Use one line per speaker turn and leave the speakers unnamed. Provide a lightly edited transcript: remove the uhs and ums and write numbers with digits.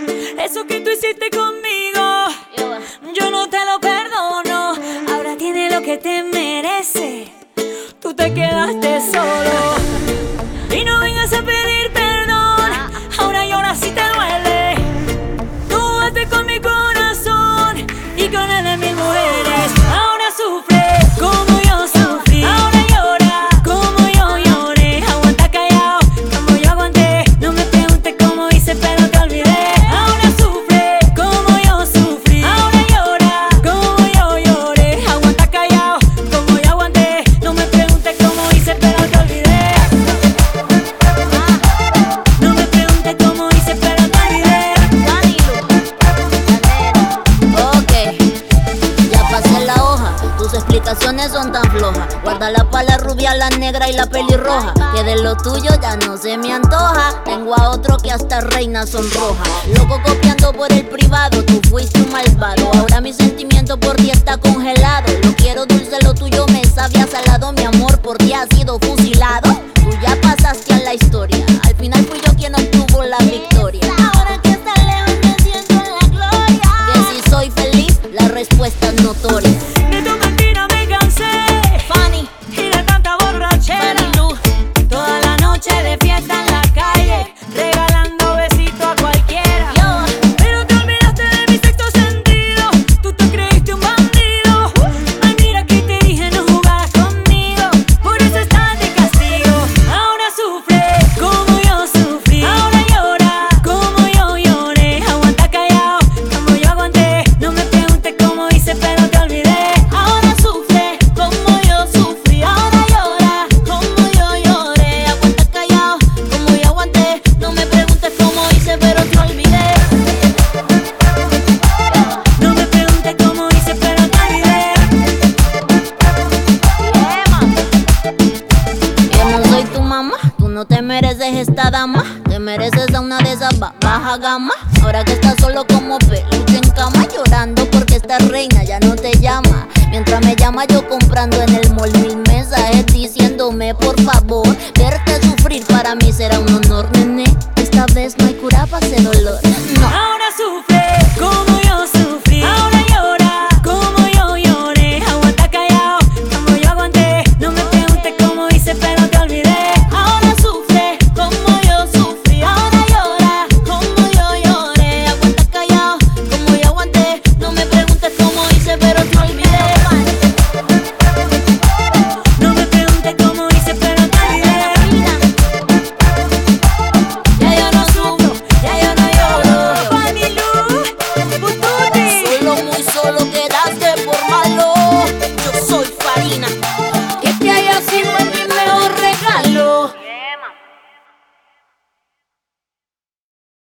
Eso que tú hiciste conmigo, yo no te lo perdono. Ahora tienes lo que te merece. Tú te quedaste solo. Y no vengas a pedir perdón. Ahora llora si te duele. Tú jugaste con mi corazón y con el de mil mujeres. Ahora sufre como yo sufrí. Ahora llora como yo lloré. Aguanta callado como yo aguanté. No me preguntes cómo hice, pero te olvidé. Ahora sufre como yo sufrí. Ahora llora como yo lloré. Aguanta callado como yo aguanté. No me preguntes cómo hice, pero te olvidé. No me preguntes cómo hice, pero te olvidé.
Ok, ya pasé la hoja. Tus explicaciones son tan flojas. Guárdala pa' la rubia, la negra y la pelirroja. Que de lo tuyo ya no se me antoja. Tengo a otro que hasta reina sonroja. Loco copiando por el privado. Tú fuiste un malvado. Ahora mi sentimiento por ti está congelado. Lo quiero dulce, lo tuyo me sabe a salado. Mi amor por ti ha sido fusilado. Tú ya pasaste a la historia. Al final fui yo quien obtuvo la victoria. Ahora que estás lejos me siento en la gloria. Que si soy feliz, la respuesta es notoria.
De tu mentira me cansé
Fanny,
y de tanta borrachera.
Fanny Lu.
Toda la noche de fiesta en la calle, regalando besitos a cualquiera.
Yo,
Pero te olvidaste de mi sexto sentido. Tú te creíste un bandido. Ay, mira que te dije no jugaras conmigo. Por eso estás de castigo. Ahora sufre como yo sufrí. Ahora llora como yo lloré. Aguanta callado como yo aguanté. No me preguntes cómo hice, pero te olvidé. Ahora sufre como yo sufrí. Ahora llora
como yo lloré. Aguanta callado, como yo aguanté. No me preguntes cómo hice, pero te olvidé.
no me preguntes cómo hice, pero te olvidé.
Que no soy tu mamá, tú no te mereces esta dama. Te mereces a una de esas baja gama. Ahora que estás solo como peluche en cama, llorando porque esta reina ya no te llama. Mientras me llama yo comprando en el mall 1000 mensajes diciéndome por favor. Verte sufrir para mí será un honor, nene.